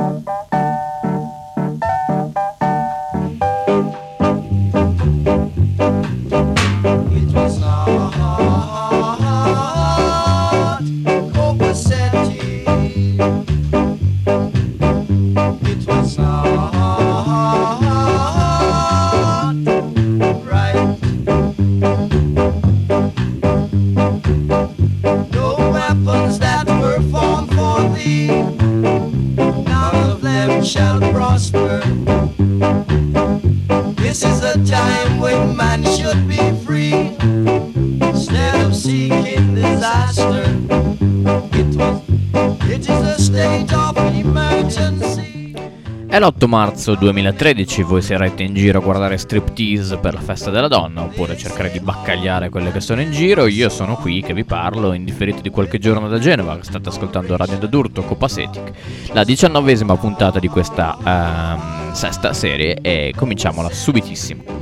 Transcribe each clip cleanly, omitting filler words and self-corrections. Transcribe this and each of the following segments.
È l'8 marzo 2013, voi sarete in giro a guardare striptease per la festa della donna oppure cercare di baccagliare quelle che sono in giro. Io sono qui che vi parlo in differito di qualche giorno da Genova. State ascoltando Radio d'Adurto, Copacetic, la 19ª puntata di questa sesta serie, e cominciamola subitissimo.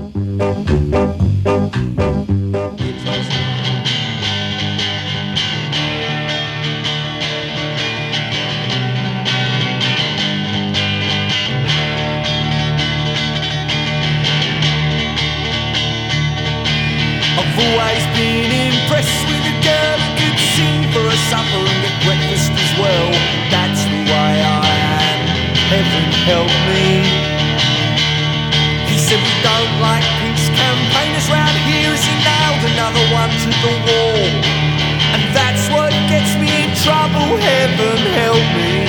I've always been impressed with a girl who could sing for a supper and get breakfast as well. That's the way I am, heaven help me. He said we don't like peace campaigners round here, as he nailed another one to the wall. And that's what gets me in trouble, heaven help me.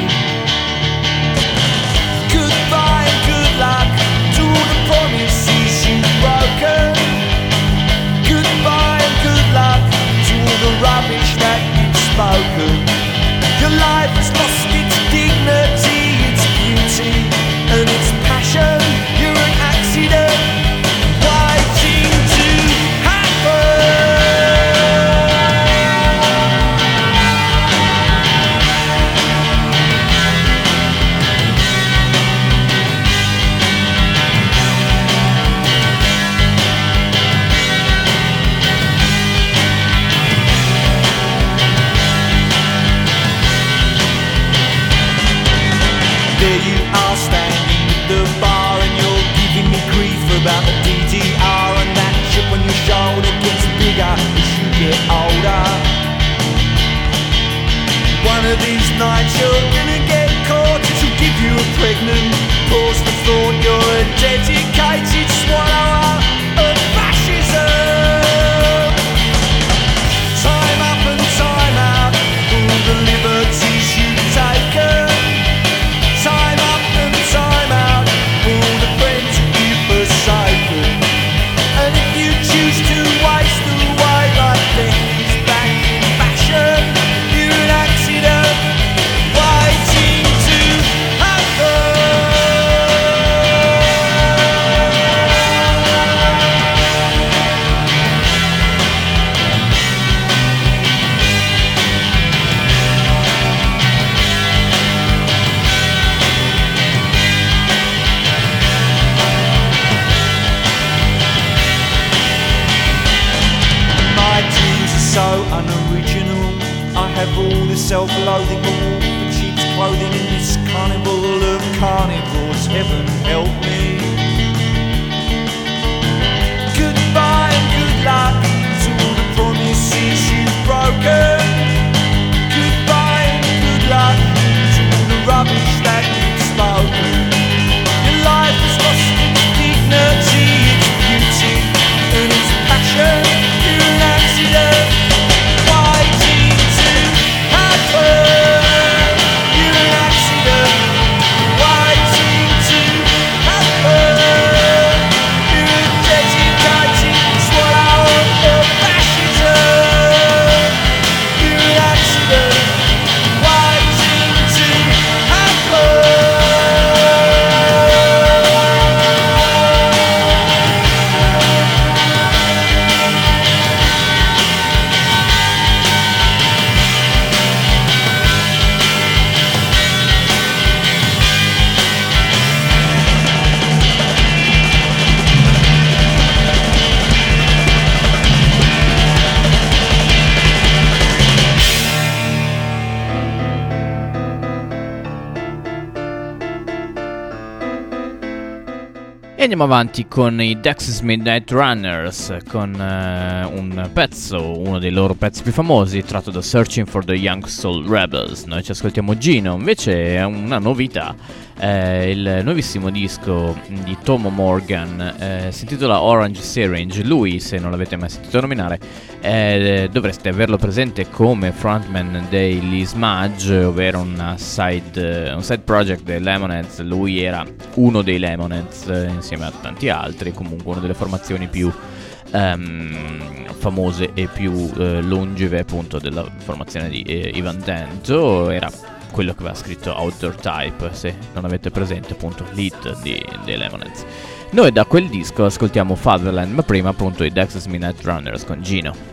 Goodbye and good luck to all the promises you've broken. Goodbye and good luck to all the rubbish that you've spoken. Your life has lost its dignity, its beauty and its passion. You're an accident waiting to happen. There you are standing at the bar and you're giving me grief about the DDR and that chip on your shoulder gets bigger as you get older. One of these nights you're gonna get caught, it'll give you a pregnant pause for thought. You're a dedicated swallower of fascism. Time up and time out, all the liberties you've taken. Time up and time out, all the friends you've forsaken. And if you choose to waste away like death is back in fashion, you're an accident waiting to happen. My dreams are so unoriginal. I have all the self-loathing, all the cheap clothing in this carnival of carnivores. Heaven help me. Goodbye and good luck to all the promises you've broken. Goodbye and good luck to all the rubbish that you've spoken. Your life has lost its dignity, its beauty and its passion. You're an accident waiting to happen. You're an accident waiting E andiamo avanti con i Dexys Midnight Runners, con un pezzo, uno dei loro pezzi più famosi, tratto da Searching for the Young Soul Rebels. Noi ci ascoltiamo Gino, invece è una novità, il nuovissimo disco di Tom Morgan, si intitola Orange Syringe. Lui, se non l'avete mai sentito nominare, dovreste averlo presente come frontman dei Smudge, ovvero un side project dei Lemonheads. Lui era uno dei Lemonheads insieme a tanti altri, comunque una delle formazioni più famose e più longeve appunto della formazione di Ivan Dento. Era quello che aveva scritto Outdoor Type, se non avete presente appunto l'hit dei Lemonheads. Noi da quel disco ascoltiamo Fatherland, ma prima appunto i Dexys Midnight Runners con Gino.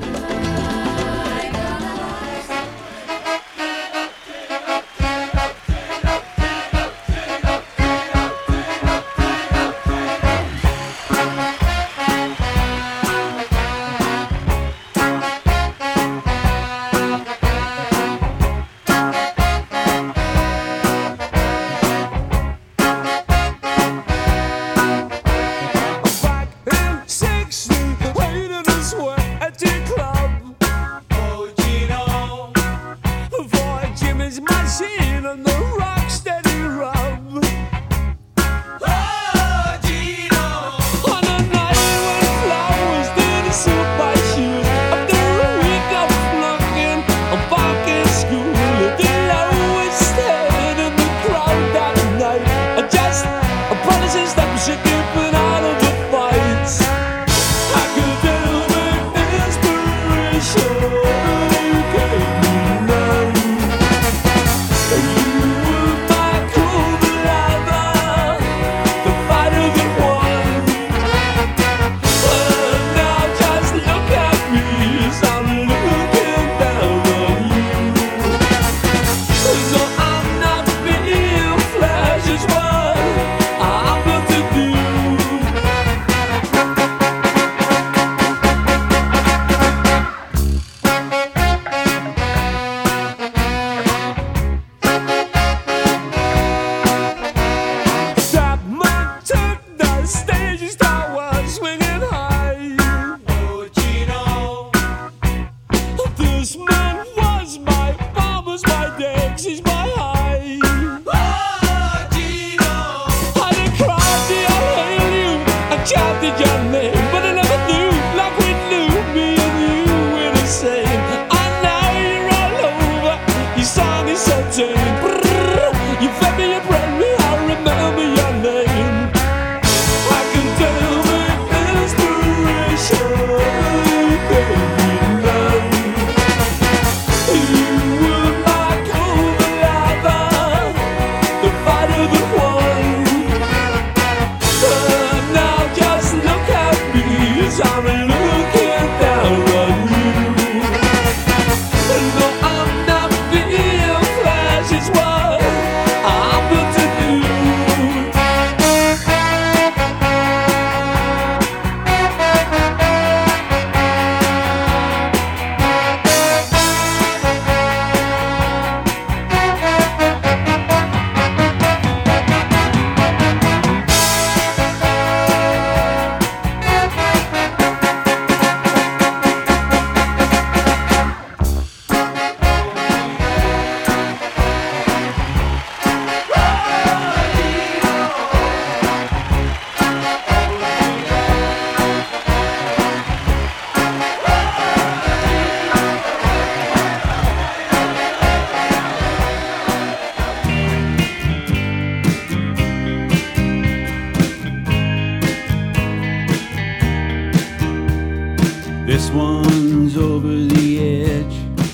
This one's over the edge.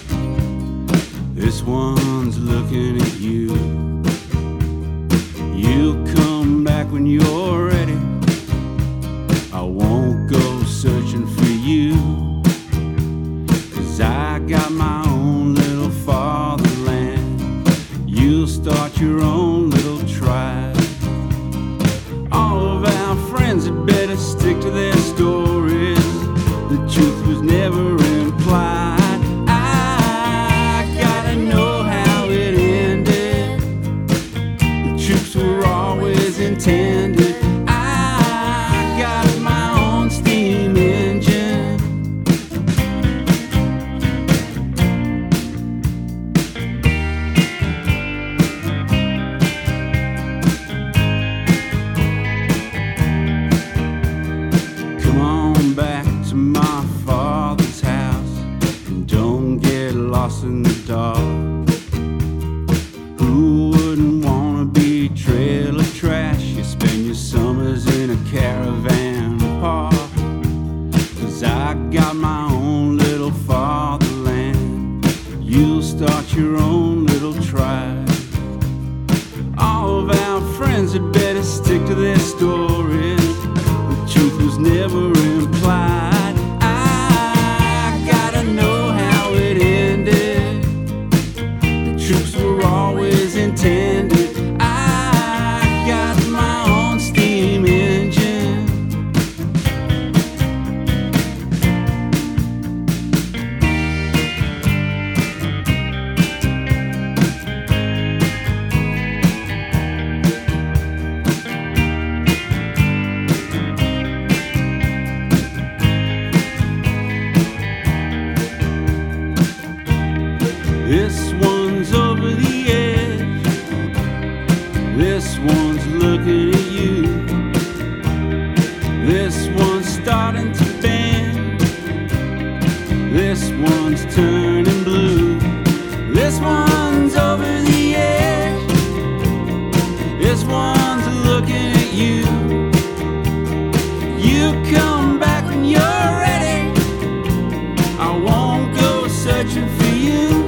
This one's looking at you. You'll come back when you're ready. I won't go searching for you, 'cause I got my own little fatherland. You'll start your own little tribe. All of our friends had better stick to their stories. The truth was never implied. I gotta know how it ended. The troops were always intended. I had better stick to their stories. The truth was never implied. I gotta know how it ended. The troops were always intended. I got my own steam engine. This one's over the edge. This one's looking at you. This one's starting to bend. This one's turning blue. This one's over the edge. This one's looking at you. You come back when you're ready. I won't go searching for you.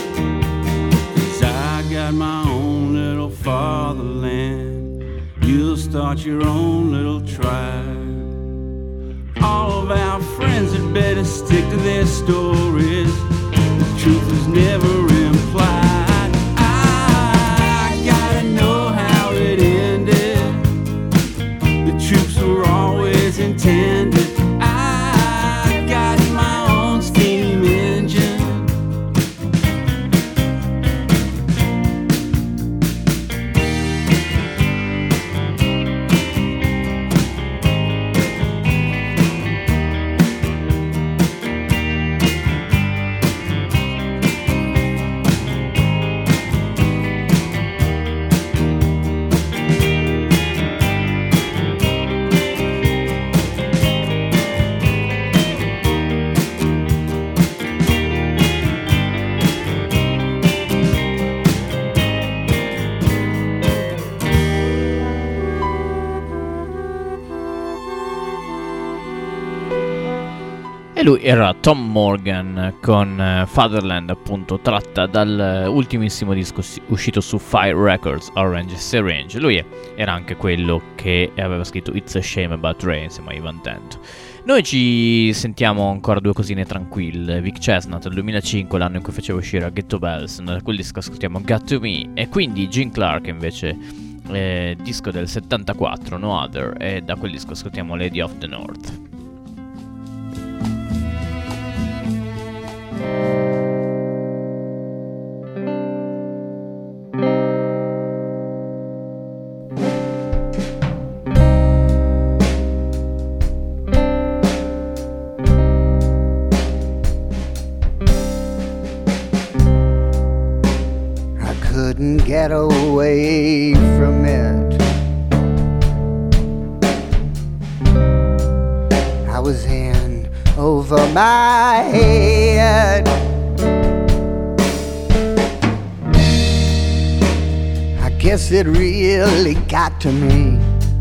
Got my own little fatherland. You'll start your own little tribe. All of our friends had better stick to their stories. The truth is never implied. I gotta know how it ended. The troops were always intended. I got my own steam engine. Lui era Tom Morgan con Fatherland, appunto tratta dal ultimissimo disco uscito su Fire Records, Orange Syringe. Lui era anche quello che aveva scritto It's a Shame About Ray insieme a Ivan Dent. Noi ci sentiamo ancora due cosine tranquille. Vic Chestnut del 2005, l'anno in cui faceva uscire Ghetto Bells, da quel disco ascoltiamo Got To Me, e quindi Gene Clark invece disco del 74, No Other, e da quel disco ascoltiamo Lady of the North. Couldn't get away from it. I was in over my head. I guess it really got to me.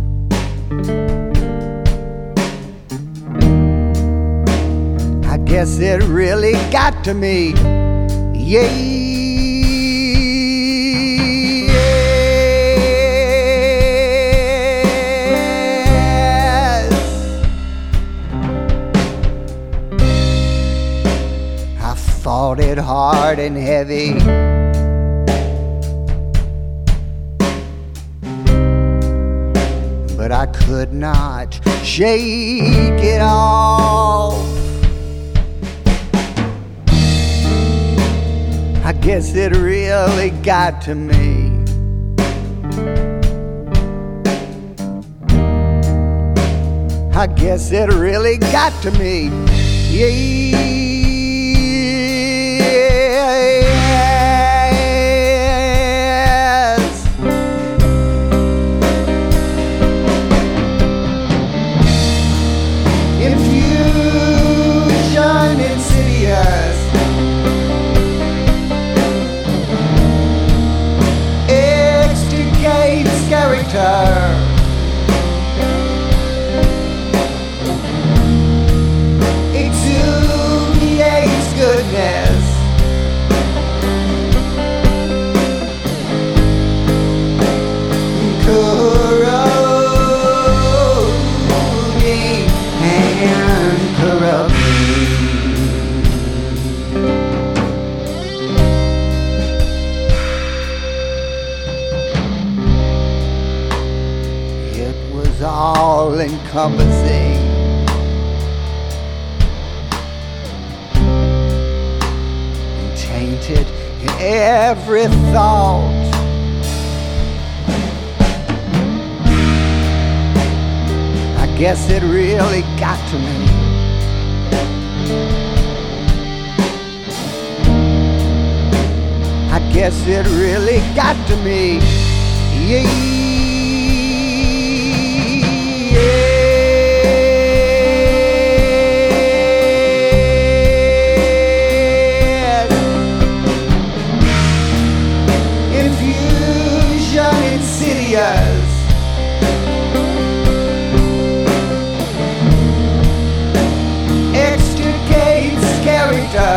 I guess it really got to me. Yeah. Fought it hard and heavy. But I could not shake it off. I guess it really got to me. I guess it really got to me. Yeah. Exudes goodness. Could all encompassing. And tainted in every thought. I guess it really got to me. I guess it really got to me. Yeah. Infusion insidious. Extricates character.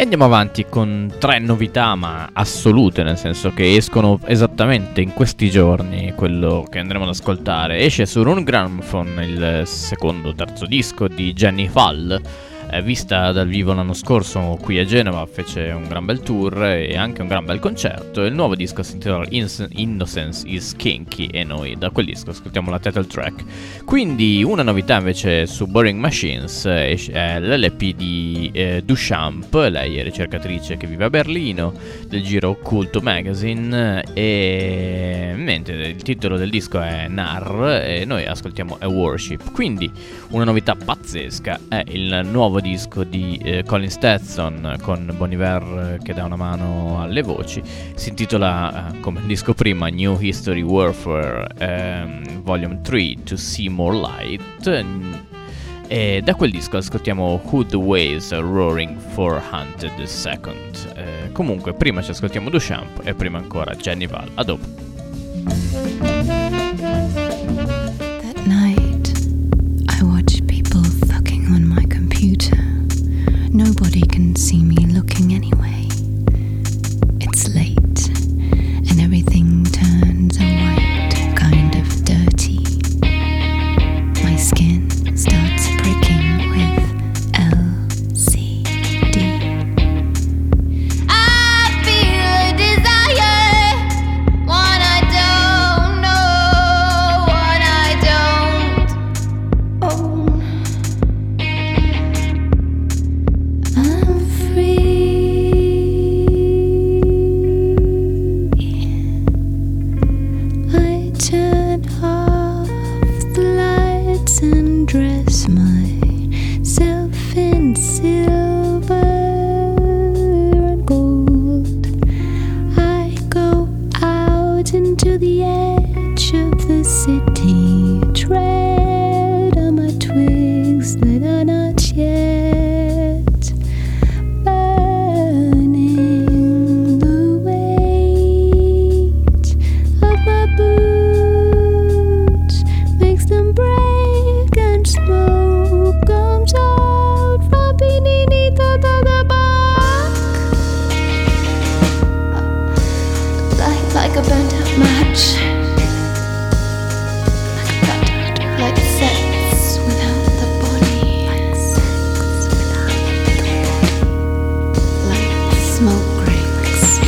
andiamo avanti con 3 novità, ma assolute, nel senso che escono esattamente in questi giorni. Quello che andremo ad ascoltare esce su Rune Gramophone, il secondo o terzo disco di Jenny Fall. Vista dal vivo l'anno scorso qui a Genova, fece un gran bel tour e anche un gran bel concerto. Il nuovo disco si intitola Innocence is Kinky e noi da quel disco ascoltiamo la title track. Quindi una novità invece su Boring Machines è l'LP di Duchamp. Lei è ricercatrice che vive a Berlino, del giro Occulto Magazine, e mentre il titolo del disco è Nar e noi ascoltiamo A Worship. Quindi una novità pazzesca è il nuovo disco di Colin Stetson con Bon Iver che dà una mano alle voci. Si intitola come il disco prima New History Warfare Volume 3 To See More Light, e da quel disco ascoltiamo Who the Waves Are Roaring for Hunted II. Comunque prima ci ascoltiamo Duchamp e prima ancora Jenny Val. A dopo. That night I watched people fucking on my computer. Nobody can see me looking anyway. It's late and everything turns a white, kind of dirty. My skin starts pricking with LCD. I feel a desire, one I don't know, one I don't own. I'm free. I turn off the lights and dress myself in silver and gold. I go out into the edge of the city, tread on my twigs that are not yet burning. The weight of my boots makes them break, and smoke comes out from beneath the bark, like a burnt out match, like sex without the body, like smoke rings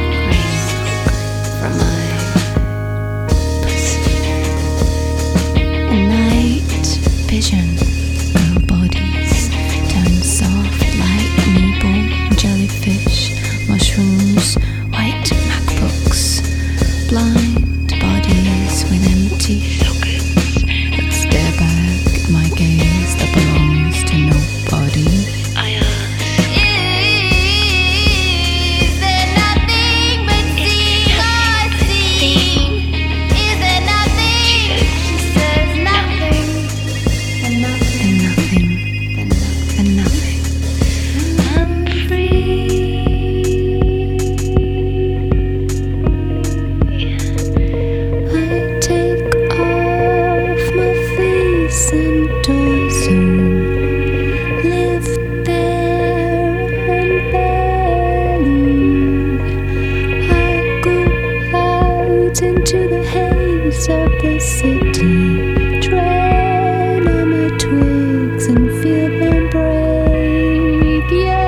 from my pussy. A night vision, girl bodies turn soft like newborn jellyfish, mushrooms, white MacBooks, blind bodies with empty sockets that stare back at my gaze that belongs to nobody. I ask, is there nothing but seeing or seeing? Is there nothing? She says nothing, and nothing, and nothing. I'm free. I take off my face and torso, live there and belly. I go out into the haze of the city, tread on my twigs and feel them break,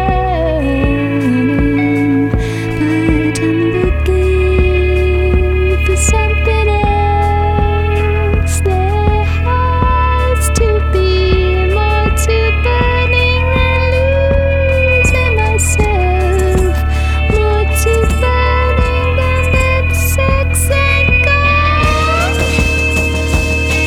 yearning, but I'm looking for something else. There has to be more to burning than losing myself, more to burning than sex and gold.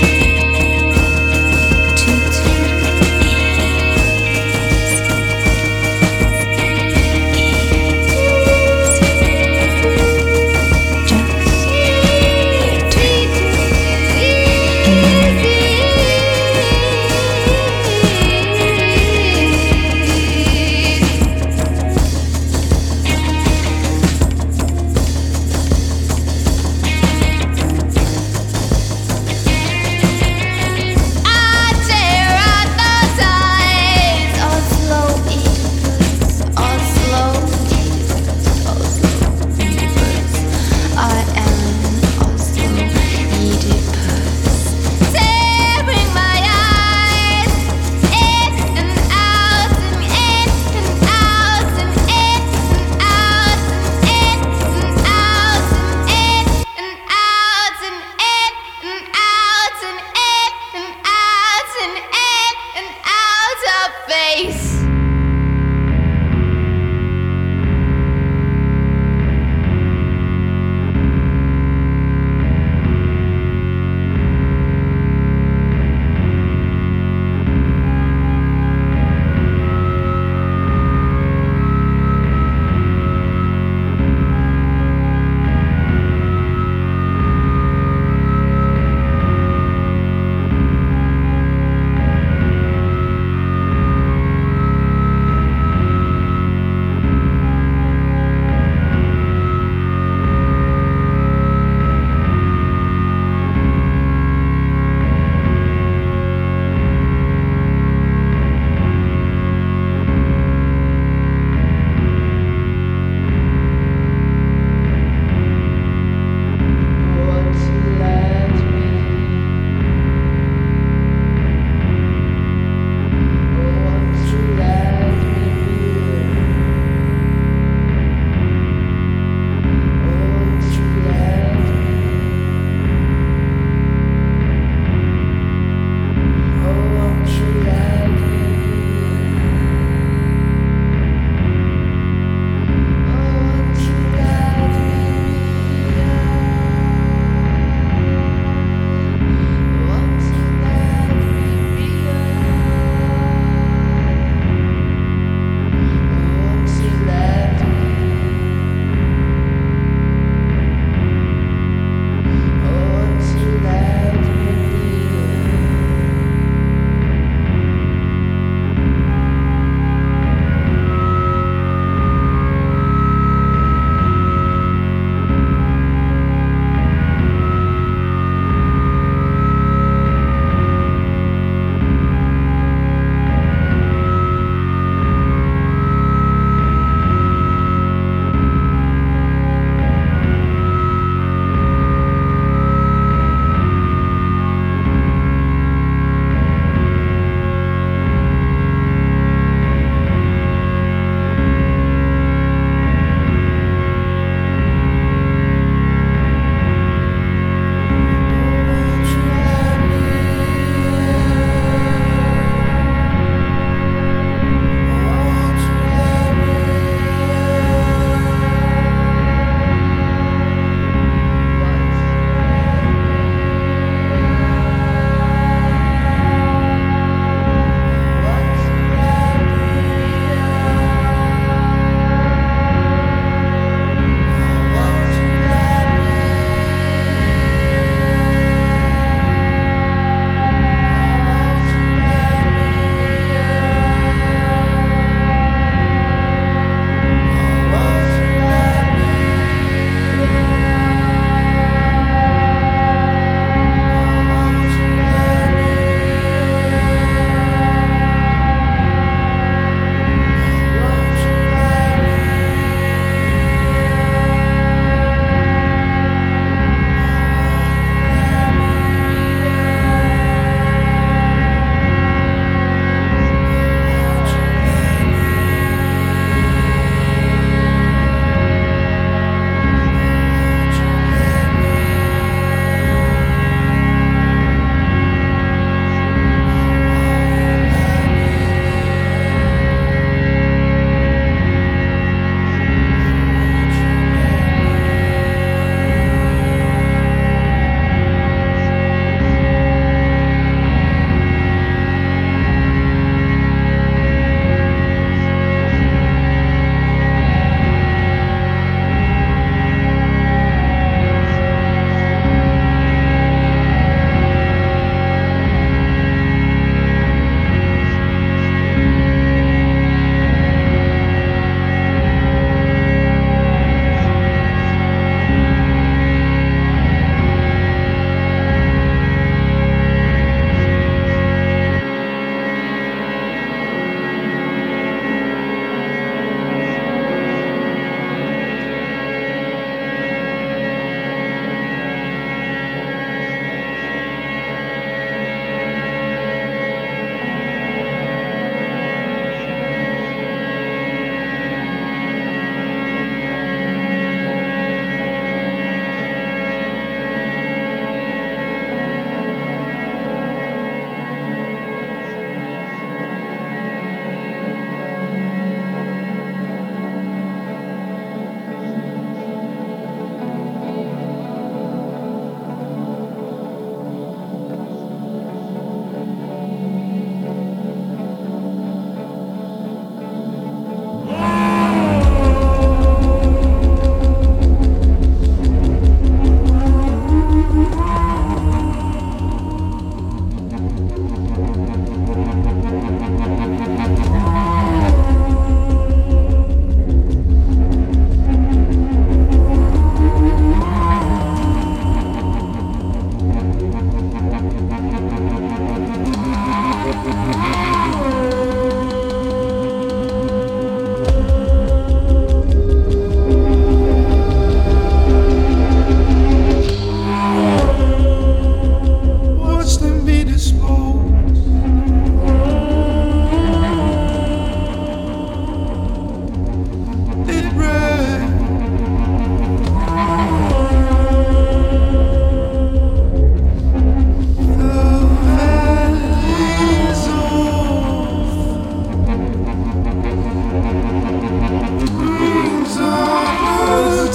Watch them be disposed. It ran. The valley's off. Rings are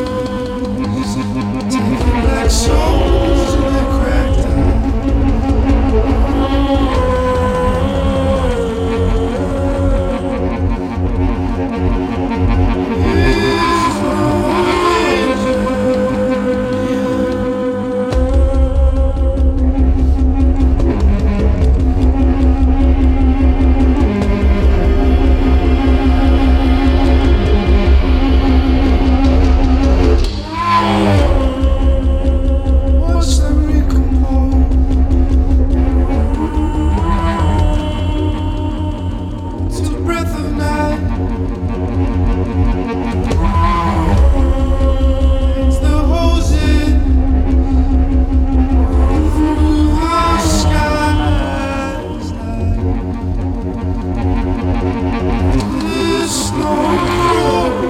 taking black souls in the cracked eye. Watch them recompose. To the breath of night. It's the hosing through the skies. The snow.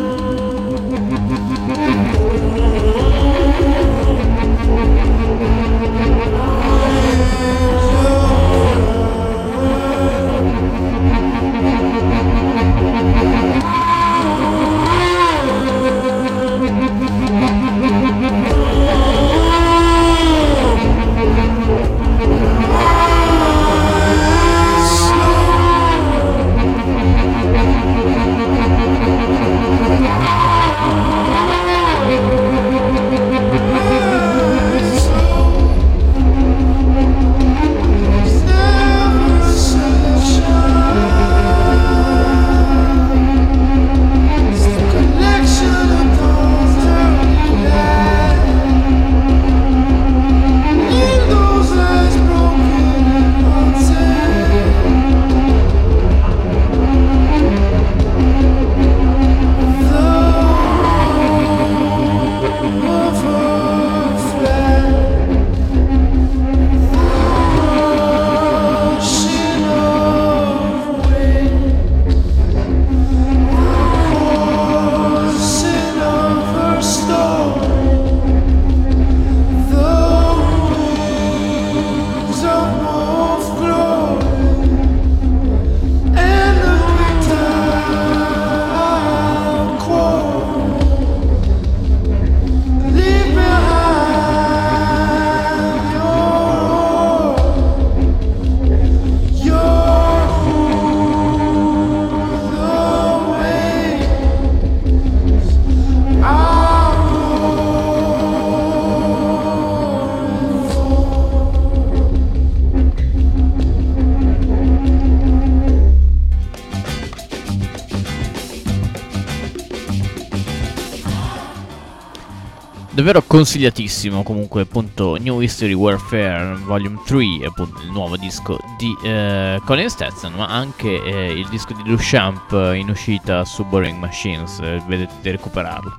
Davvero consigliatissimo. Comunque, appunto, New History Warfare Volume 3, appunto il nuovo disco di Colin Stetson, ma anche il disco di Duchamp in uscita su Boring Machines, vedete di recuperarlo.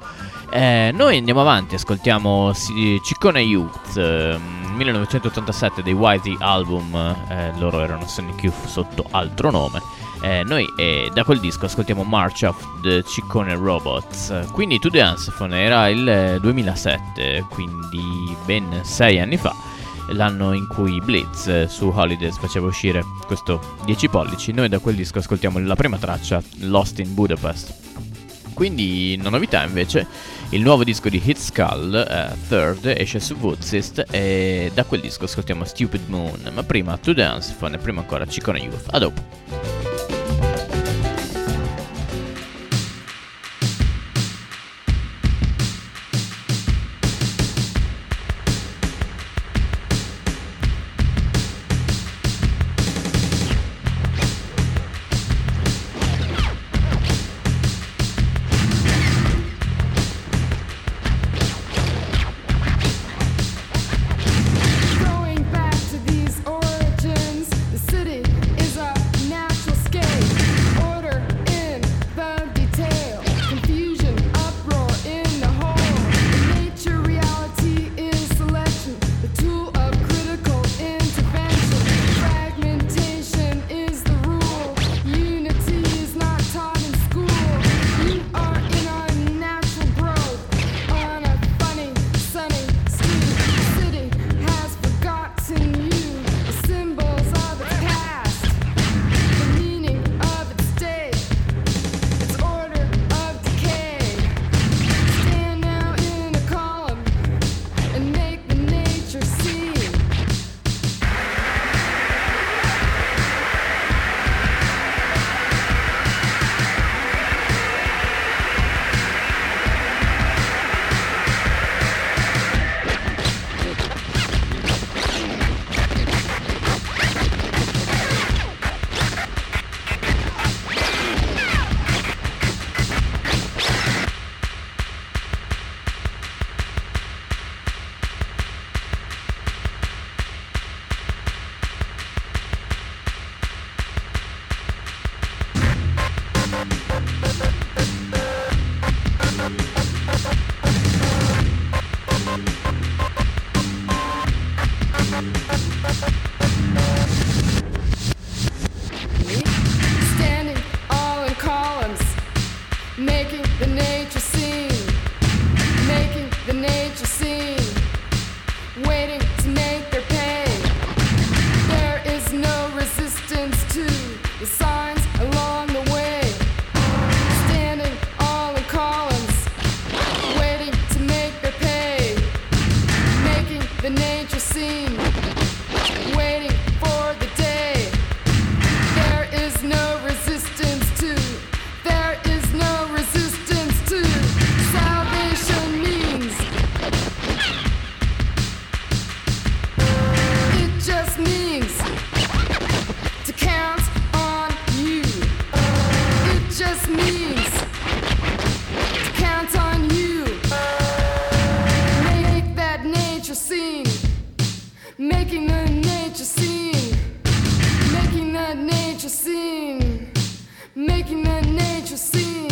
Noi andiamo avanti, ascoltiamo Ciccone Youth, 1987 dei Whitey Album, loro erano Sonic Youth sotto altro nome. Noi da quel disco ascoltiamo March of the Ciccone Robots. Quindi To Dance era il 2007, quindi ben 6 anni fa, l'anno in cui Blitz su Holidays faceva uscire questo 10 pollici. Noi da quel disco ascoltiamo la prima traccia, Lost in Budapest. Quindi una novità invece, il nuovo disco di Hit Skull, Third, esce su Woodsist, e da quel disco ascoltiamo Stupid Moon. Ma prima To Dance e prima ancora Ciccone Youth. A dopo. Going back to these origins, the city Standing all in columns, making the nature scene, making the nature scene, waiting to make their pay. There is no resistance to the signs along the way. Standing all in columns, waiting to make their pay, making the nature scene, waiting for the day. There is no resistance to, there is no resistance to salvation means. It just means to count on you. It just means to count on you. Make that nature scene, making the nature scene, making that nature scene, making that nature scene.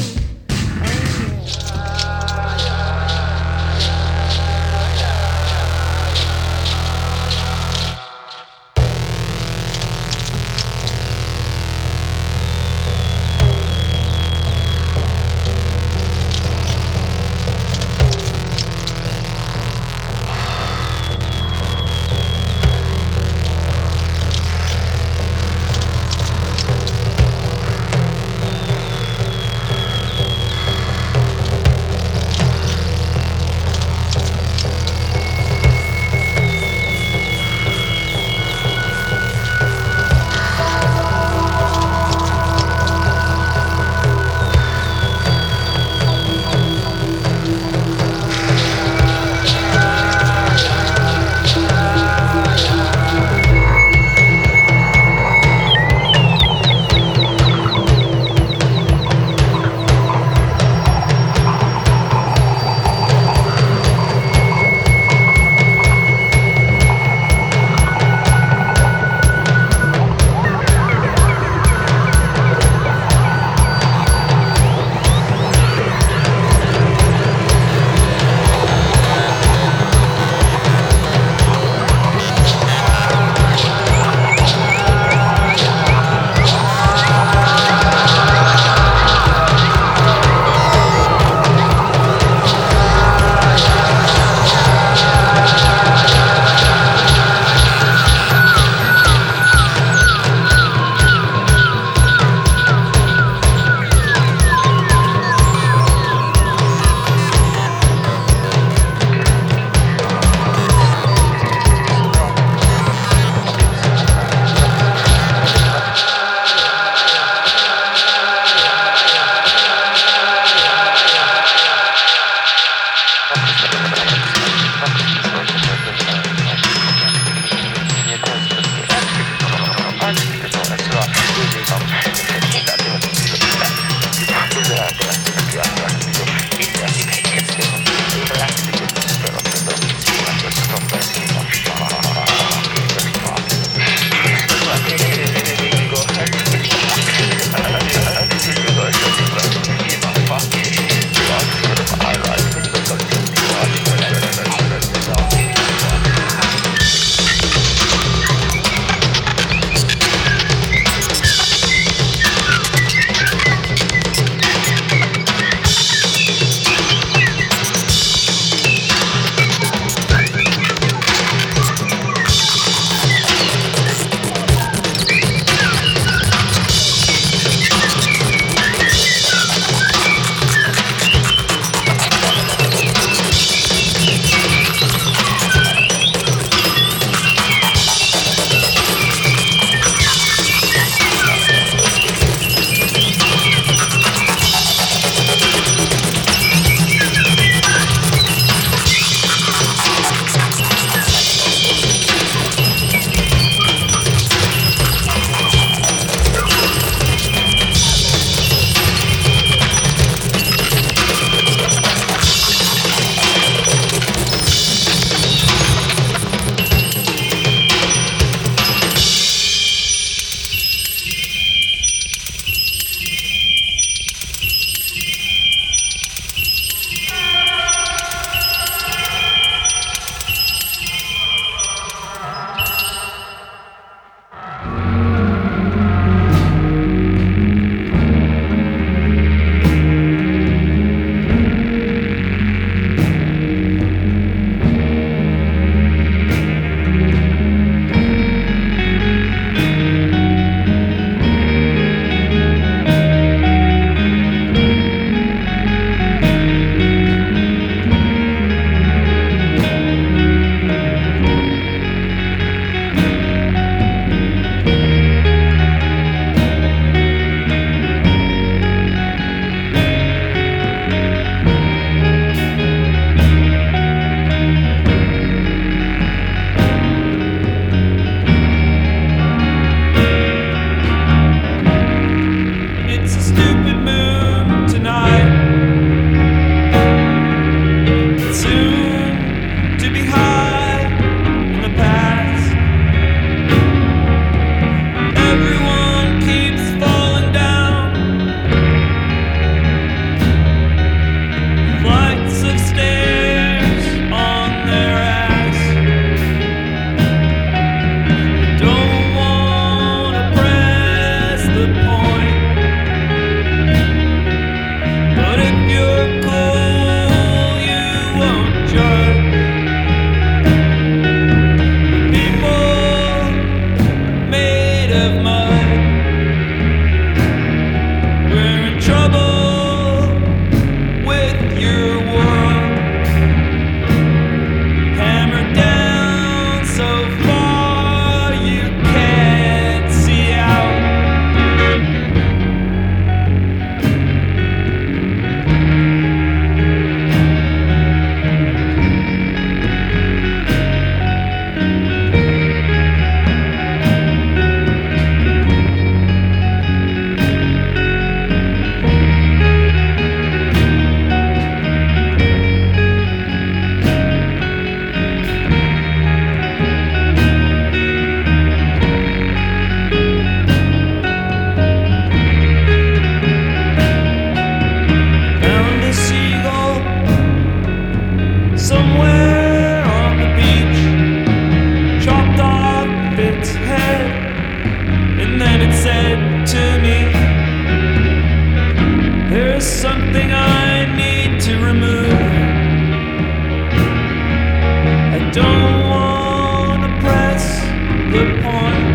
good point.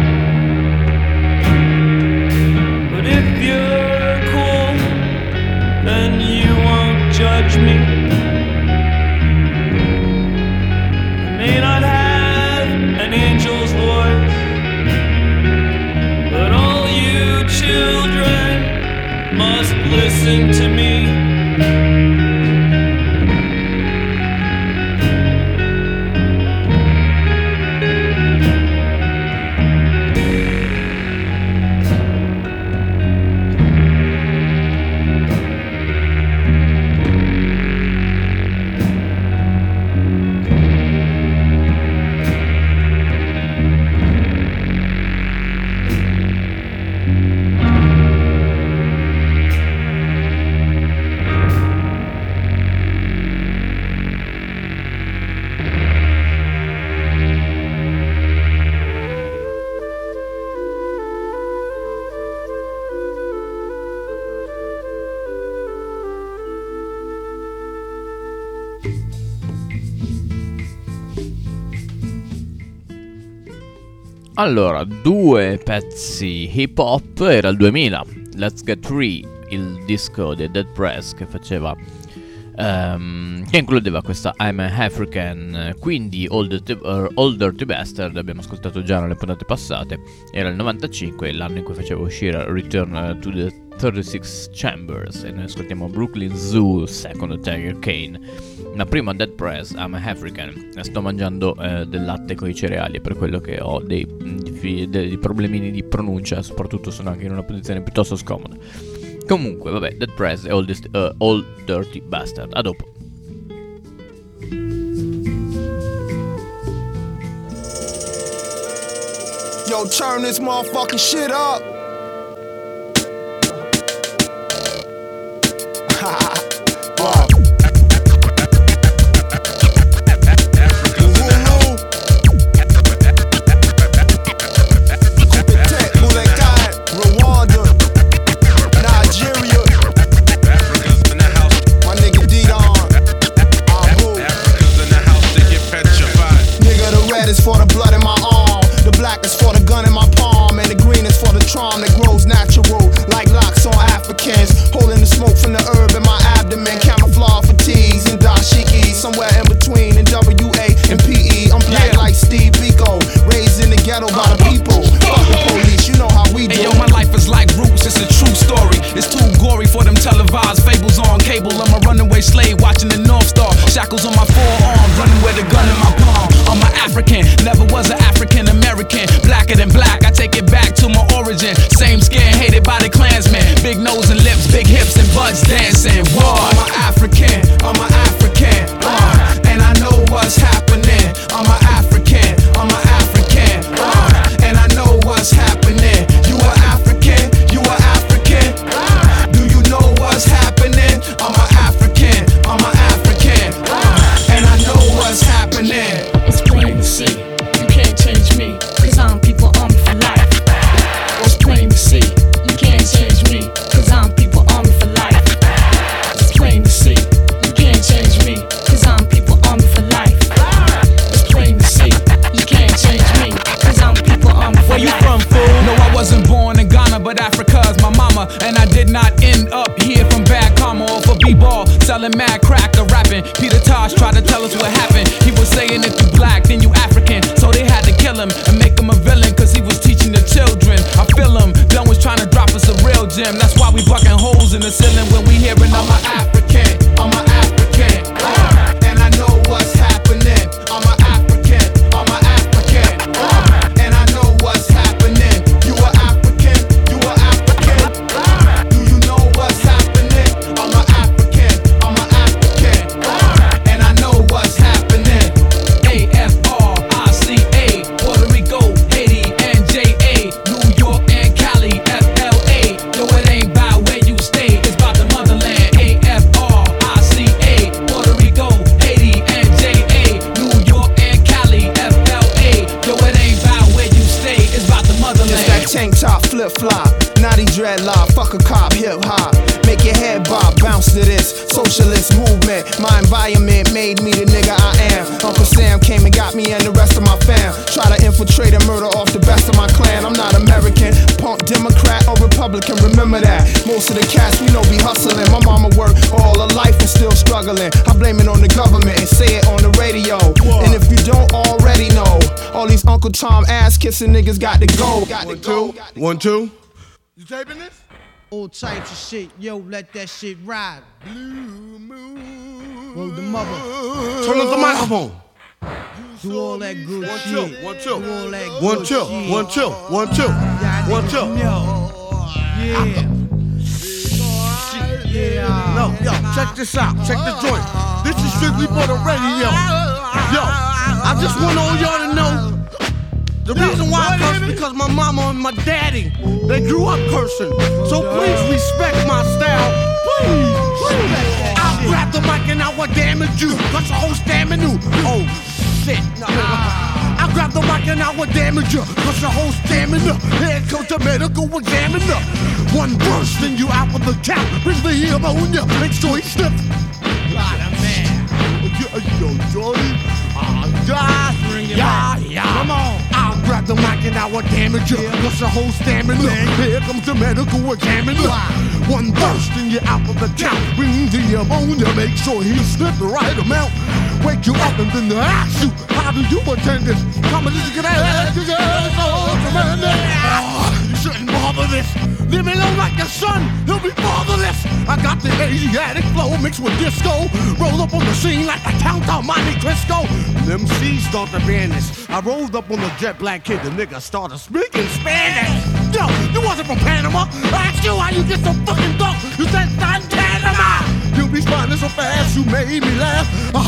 But if you're cool, then you won't judge me. I may not have an angel's voice, but all you children must listen to me. Allora, due pezzi hip hop, era il 2000, Let's Get Free, il disco dei Dead Press che faceva che includeva questa I'm a African, quindi Old Dirty Bastard, abbiamo ascoltato già nelle puntate passate, era il 95, l'anno in cui faceva uscire Return to the 36 Chambers, e noi ascoltiamo Brooklyn Zoo, Second Tiger Kane. Ma prima Dead Press, I'm a African, sto mangiando del latte con i cereali, per quello che ho dei problemini di pronuncia, soprattutto sono anche in una posizione piuttosto scomoda. Comunque, vabbè, Dead Press e Old Dirty Bastard. A dopo. Yo, turn this motherfucking shit up. Is for the blood in my arm, the black is for the gun in my palm, and the green is for the charm that grows natural, like locks on Africans, holding the smoke from the herb in my abdomen, camouflage fatigues and dashiki, somewhere in between in WA and PE. I'm black like Steve Biko, raised in the ghetto by the people. Fuck the police, you know how we do. Hey yo, my life is like Roots, it's a true story. It's too gory for them televised fables on cable. I'm a runaway slave watching the North Star, shackles on my forearm, running with a gun in my palm. I'm an African, never was an African American. Blacker than black, I take it back to my origin. Same skin, hated by the Klansmen. Big nose and lips, big hips and butts dancing. Whoa, I'm an African, and I know what's happening. I'm an African, and I know what's happening. You are African, do you know what's happening? I'm an African, and I know what's happening. It's plain to see, you can't change me, cause I'm people army for life. It's plain to see, you can't change me, cause I'm people army for life. It's plain to see, you can't change me, cause I'm people army for life. It's plain to see, you can't change me, cause I'm people army for life. Where you from, fool? No, I wasn't born in Ghana, but Africa's my mama. And I did not end up here from bad karma or for b-ball, selling mad crack or rapping. Peter Tosh tried to tell us what happened. He was saying if you black, then you African. So they had to kill him and make him a villain, cause he was teaching the children. I feel him, Dunn was trying to drop us a real gem. That's why we bucking holes in the ceiling when we hearing I'm an African, and I know what's happening. I'm an African, and I know what's happening. You are African, do you know what's happening? I'm an African, and I know what's happening. AFRICA, Puerto Rico, Haiti, and JA, New York and Cali, FLA. Yo, it ain't about where you stay, it's about the motherland. AFRICA, tank top, flip flop, naughty dreadlock, fuck a cop, hip hop. Make your head bob, bounce to this socialist movement. My environment made me the nigga I am. Uncle Sam came and got me and the rest of my fam. Try to infiltrate and murder off the best of my clan. I'm not American, punk Democrat or Republican, remember that. Most of the cats we know be hustling. My mama worked all her life and still struggling. I blame it on the government and say it on the radio. And if you don't already know, all these Uncle Tom ass kissing niggas got to go. One, two. 1, 2. You taping this? All types of shit, yo, let that shit ride. Blue moon. Word the mother. Turn up the microphone. Do all that good One, shit. two. 1, 2. Do all that good 1, 2. shit. 1, 2. 1, 2. Y'all 1, 2. niggas know. Yeah. Shit, yeah. No, yo, check this out. Check the joint. This is strictly for the radio. Yo, I just want all y'all to know. The reason why I curse because my mama and my daddy, they grew up cursing. So please respect my style. Please. I'll grab the mic and I will damage you. Cause the whole stamina. Oh shit. I'll grab the mic and I will damage you. Cause the whole stamina. Here comes the medical examiner. One burst and you out of the count. Bring the ammonia. Make sure he sniff. Lot of man. Yo, Johnny. Yeah. Come on. I'll grab the mic and I will damage you. Cause the whole stamina. Here comes the medical examiner. One burst and you're out of the count. Bring the ammonia, make sure he sniffed the right amount. Wake you up and then ask you, how do you attend this? Competition, you shouldn't bother this. Leave me alone like your son, he'll be fatherless. I got the Asiatic flow mixed with disco. Roll up on the scene like the Count of Monte Cristo. Them C's start to vanish. I rolled up on the jet black kid, the nigga started speaking Spanish. Yo, you wasn't from Panama. I asked you how you get so fucking dope. You said Panama. You responded so fast, you made me laugh.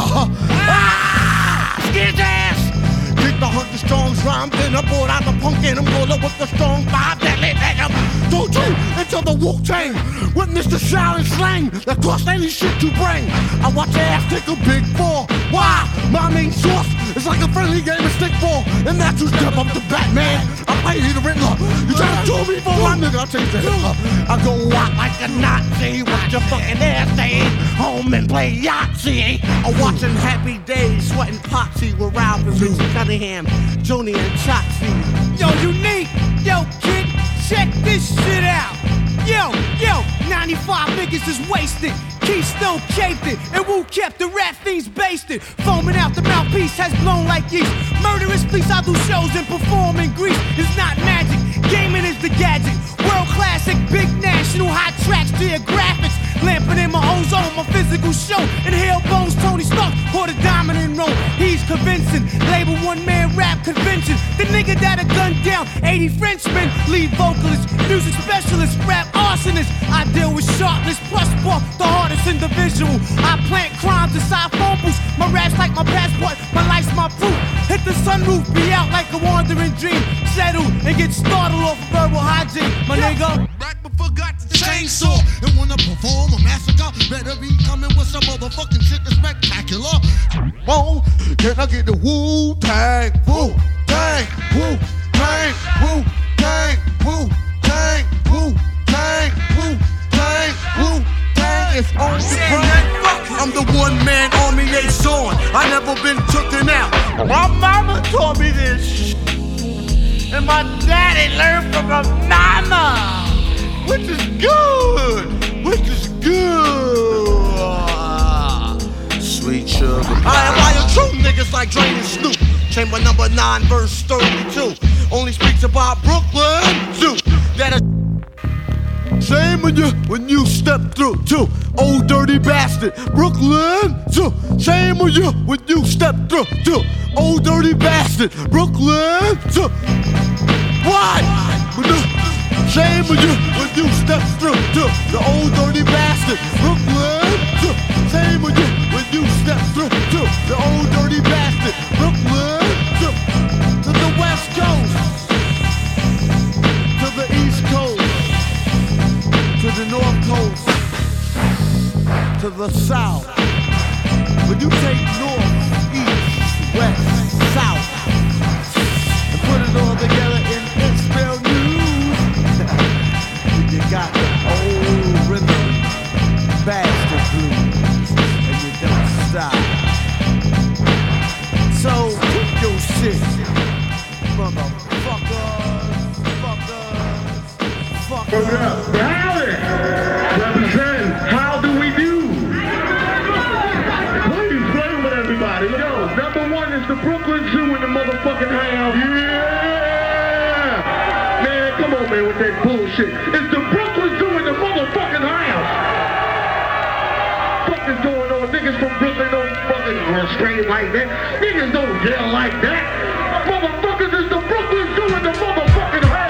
Skin ass. Kick the 100 Strong's rhyme, then I brought out the punk and I'm rolling with the strong vibe that lit back up. Don't you into the Wu-Tang. Witness the silent slang that cost any shit you bring. I watch your ass take a big fall. Why? My main source is like a friendly game of stickball. And that's who step up to Batman. I play the Riddler. You try to kill me for one nigga, I'll take the Hitler. I go out like a Nazi with your fucking ass staying home and play Yahtzee. I'm watching Happy Days, sweating potsy with Ralph and Richie Cunningham, Joni and Chotsy. Yo, Unique. Yo, kid, check this shit out. Yo, 95 niggas is wasted. Keystone caved it, and Wu kept the rap fiends basted. Foaming out the mouthpiece has blown like yeast. Murderous please, I do shows and perform in Greece. It's not magic, gaming is the gadget. World classic, big national, hot tracks, geographics. Lamping in my own zone, my physical show. Inhale bones, Tony Stark, for the dominant role. He's convincing, label one-man rap convention. The nigga that'll gun down 80 Frenchmen. Lead vocalist, music specialist, rap arsonist. I deal with sharpness, plus spark, the hardest individual. I plant crimes inside phone booths. My rap's like my passport, my life's my proof. Hit the sunroof, be out like a wandering dream. Settle and get startled off of verbal hygiene, my nigga. Right before got the chainsaw and wanna perform a massacre. Better be coming with some motherfucking shit that's spectacular. Oh, can I get the Wu-Tang, Wu-Tang, Wu-Tang, Wu-Tang, Wu-Tang, Wu-Tang, Wu-Tang, Wu-Tang is on the ground. I'm the one-man army they sawing. I never been tooken out. My mama taught me this and my daddy learned from my mama. Which is good. Sweet sugar. I admire true niggas like Dre and Snoop. Chamber number 9, verse 32. Only speaks about Brooklyn Zoo. That shame on you when you step through too. Old dirty bastard. Brooklyn Zoo. Shame on you when you step through too. Old dirty bastard. Brooklyn Zoo. Why? Shame on you when you step through to the old dirty bastard. Brooklyn, shame on you when you step through to the old dirty bastard. Brooklyn, to the west coast, to the east coast, to the north coast, to the south. When you take north, east, west, south, and put it all together in It's Spelled News. Howdy! Represent, how do we do? Please play with everybody. Yo, number one is the Brooklyn Zoo in the motherfucking house. Yeah! Man, come on, man, with that bullshit. It's the Brooklyn Zoo in the motherfucking house. Fuck is going on? Niggas from Brooklyn don't fucking run straight like that. Niggas don't yell like that. Motherfuckers is the Brooklyn Zoo in the motherfucking house.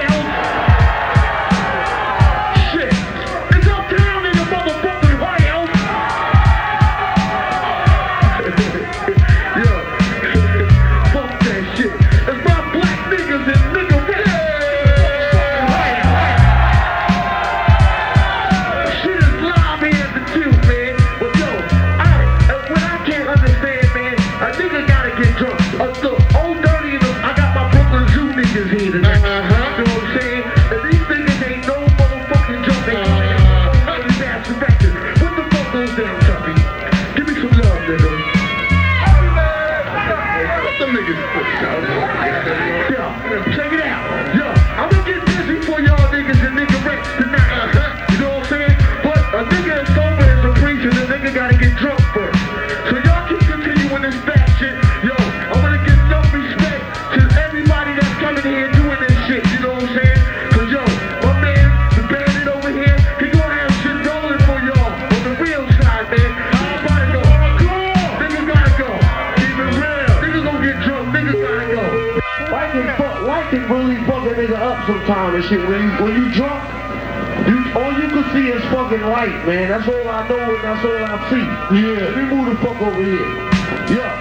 Sometimes and shit, when you drunk, all you can see is fucking light, man. That's all I know and that's all I see. Yeah, let me move the fuck over here. Yeah.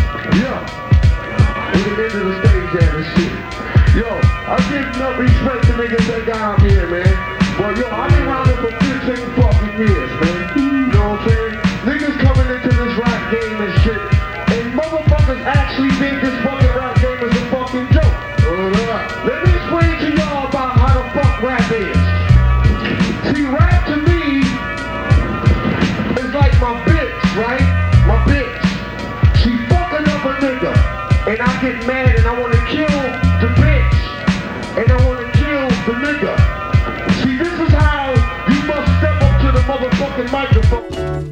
We're the end of the stage at and shit. Yo, I give enough respect to niggas that got out here, man. But yo, I've been around here for 15 fucking years, man. You know what I'm saying? Niggas coming into this rap game and shit, and motherfuckers actually think this fucking rap game is a fucking joke. Let me explain to y'all about how the fuck rap is. See, rap to me is like my bitch, right? My bitch. She fucking up a nigga, and I get mad and I want to kill the bitch, and I want to kill the nigga. See, this is how you must step up to the motherfucking microphone.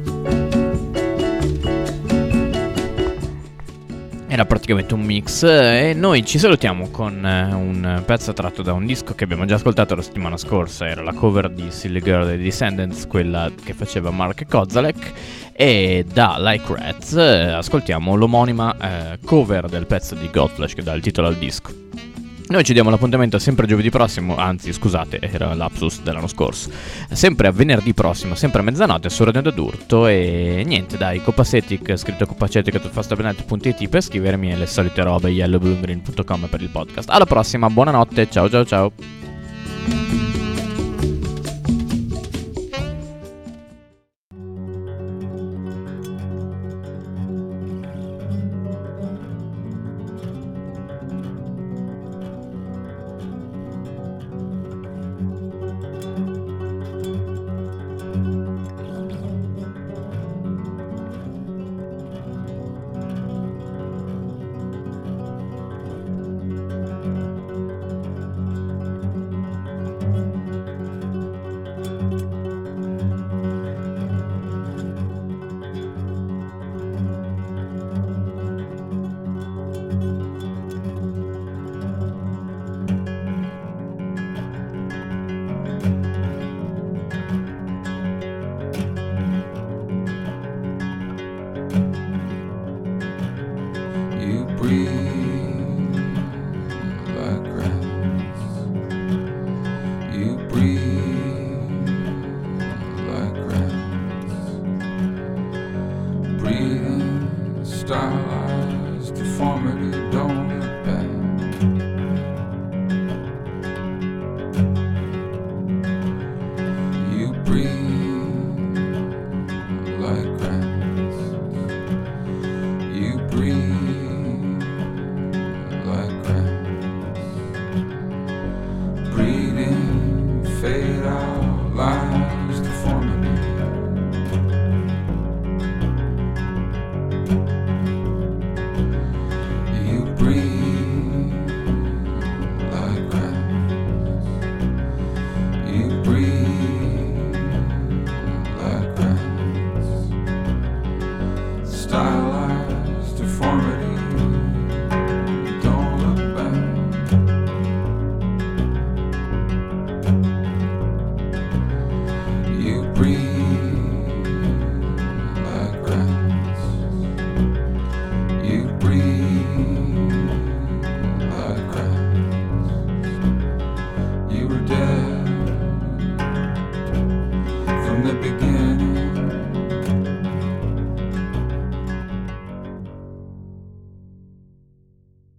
Era praticamente un mix e noi ci salutiamo con un pezzo tratto da un disco che abbiamo già ascoltato la settimana scorsa. Era la cover di Silly Girl dei Descendants, quella che faceva Mark Kozalek, e da Like Rats ascoltiamo l'omonima cover del pezzo di Godflesh che dà il titolo al disco. Noi ci diamo l'appuntamento sempre giovedì prossimo, anzi scusate, era lapsus dell'anno scorso, sempre a venerdì prossimo, sempre a mezzanotte su Radio d'Urto. E niente, dai, Copacetic, scritto copacetic@fastabenet.it per scrivermi, e le solite robe, yellowbluegreen.com per il podcast. Alla prossima, buonanotte, ciao ciao ciao. Stylized deformity, don't look back. You breathe like rats. You breathe like rats. Breathing, fade out, lies, deformity. Breathe like rats. You begin.